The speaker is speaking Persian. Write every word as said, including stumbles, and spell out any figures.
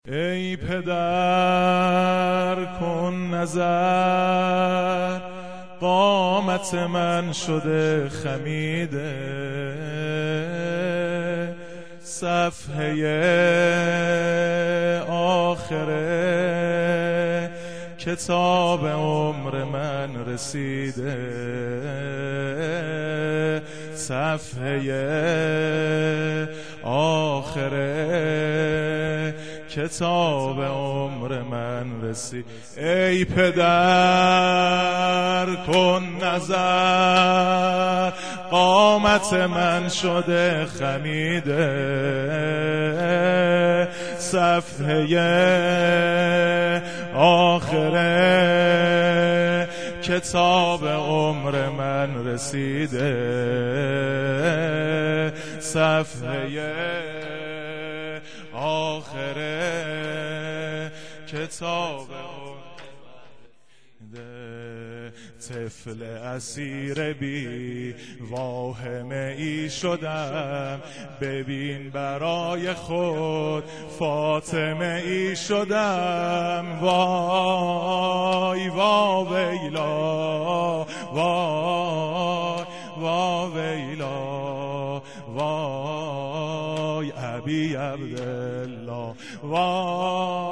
ای پدر کن نظر، قامت من شده خمیده، صفحه آخره کتاب عمر من رسیده، صفحه آخره کتاب عمر من رسید. ای پدر کن نظر، قامت من شده خمیده، صفحه آخره کتاب عمر من رسیده، صفحه آخره کتاب طفل اسیر بی واهمه ای شدم، ببین برای خود فاطمه ای شدم. وای وا ویلا، وای وا ویلا، وای ابی عبدالله، وای